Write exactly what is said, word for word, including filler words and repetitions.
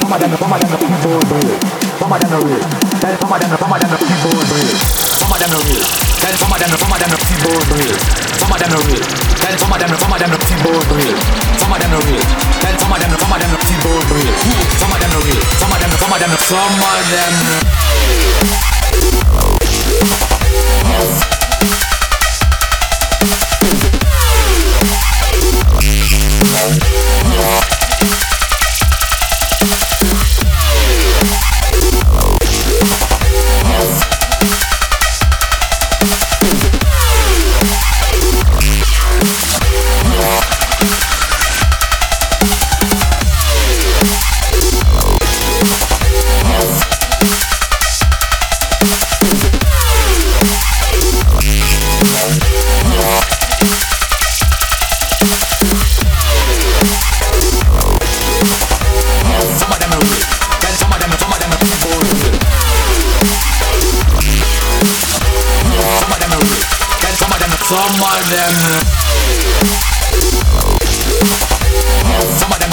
some of them, some of them the keyboard real. Some of them the real. Tell some of them, some of them the keyboard real. Some of them the real. Tell some of them, some of them the keyboard real. Some of them the real. Tell some of them, some of them the keyboard real. Some of them the real. Tell some of them, some of them the keyboard real. Some of them the real. Some of them, some of them, some of them. Some of them, some of them